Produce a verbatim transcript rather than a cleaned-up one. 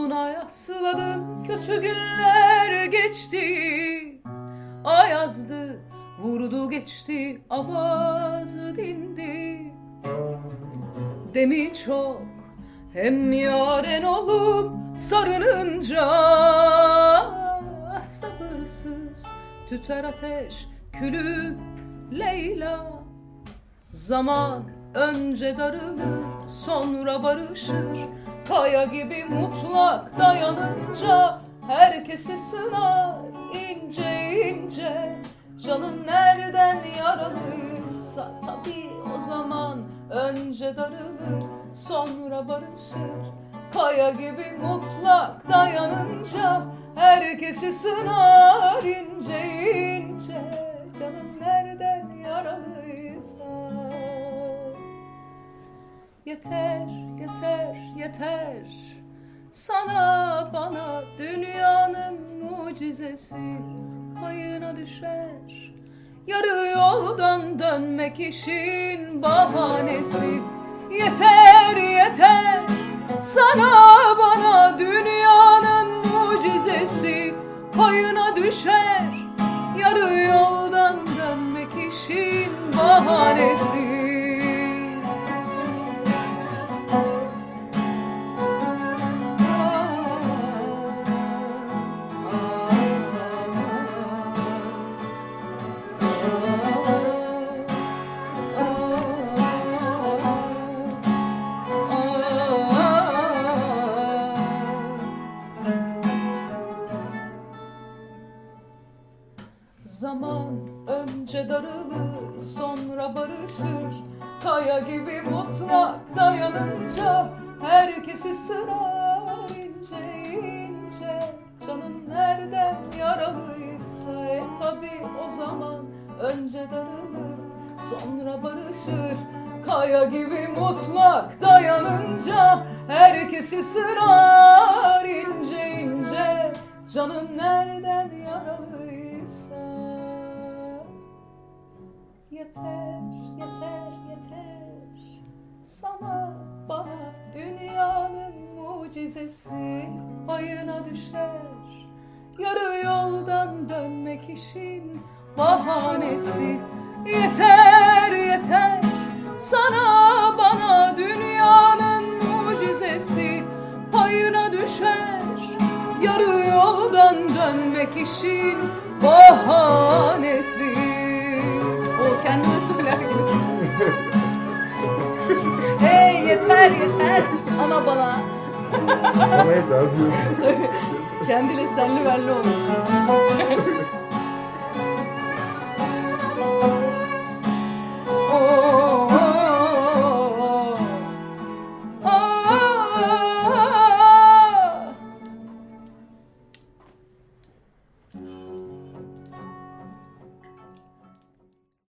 Koluna yasladım, kötü günler geçti. Ayazdı, vurdu geçti, avazı dindi. Demi çok, hem yaren olup sarınınca, sabırsız tüter ateş külü Leyla. Zaman önce darılır, sonra barışır. Kaya gibi mutlak dayanınca, herkesi sınar ince ince. Canın nereden yaralıysa tabii o zaman önce darılır, sonra barışır. Kaya gibi mutlak dayanınca, herkesi sınar ince ince. Canın nereden yaralıysa. Yeter, yeter, yeter. Sana bana dünyanın mucizesi payına düşer. Yarı yoldan dönmek işin bahanesi. Yeter, yeter. Sana bana dünyanın mucizesi payına düşer. Yarı yoldan dönmek işin bahanesi. Zaman önce darılır, sonra barışır. Kaya gibi mutlak dayanınca, herkesi sırar ince ince. Canın nereden yaralıysa e tabi o zaman önce darılır, sonra barışır. Kaya gibi mutlak dayanınca, herkesi sırar ince ince. Canın nereden yaralıysa. Yeter, yeter, yeter. Sana bana dünyanın mucizesi payına düşer. Yarı yoldan dönmek işin bahanesi. Yeter, yeter. Sana bana dünyanın mucizesi payına düşer. Yarı yoldan dönmek işin bahanesi. O kendine söyler gibi. Hey yeter yeter sana bana. Ama yeter diyorsun. Kendiyle senli belli olmuş.